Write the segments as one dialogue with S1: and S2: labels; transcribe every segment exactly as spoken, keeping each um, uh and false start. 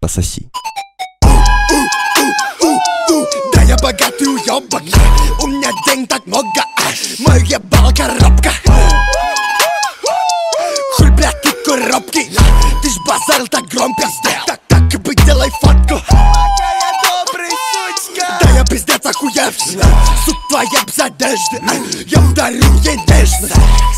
S1: пососи.
S2: Да я богатый уёбок, у меня денег так много, мой ебал коробка. Хуй, блядь, ты коробки, ты ж базарил так громко. Так, так и быть, делай фотку. Да я пиздец охуевший, сука твоя без одежды, я ударю ей нежно.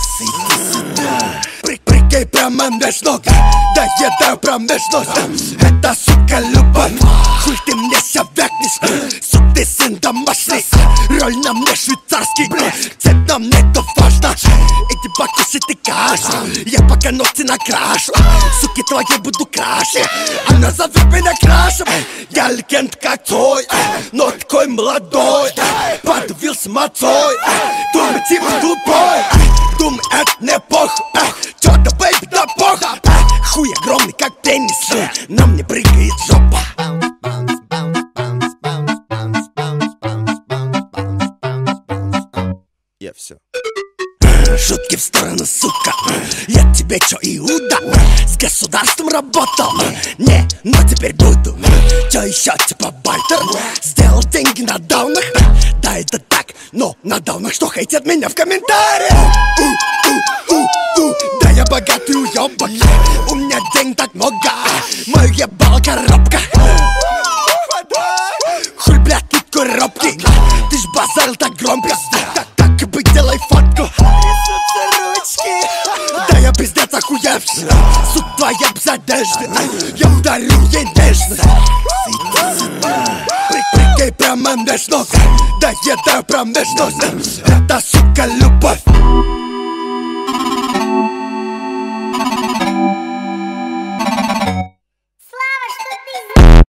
S2: Прикинь прямо меж ног, да еда промежность. Это, сука, любовь, хуй ты мне ся вякнешь. Сука, ты сын домашний, роль на мне швейцарский, цепь на мне то важно. Иди покушай ты кашу, я пока ногти накрашу. Суки твои буду краше, она зовет меня крашем. Я легенд как твой, но такой молодой. Подавил с мацой, думай типа тупой. Думай, это не похуй, чё-то, бэйби, да похуй. Хуй огромный, как пенис, на мне прыгает жопа.
S1: Я все.
S2: Шутки в сторону, сука, я тебе чё, Иуда? С государством работал? Не, но теперь буду. Чё ещё, типа байтер? Сделал деньги на даунах? Да, это так, но на даунах что хейтят меня в комментариях? Да я богатый уёбок, у меня денег так много, мой ебал коробка. Хуй, блядь, ты коробки, ты ж базарил так громко. Так, так и быть, делай фотку. Да я пиздец охуевший, сука твоя без одежды, я ударю ей нежно. Прикинь прямо меж ног, да еда промежность. Это, сука, любовь.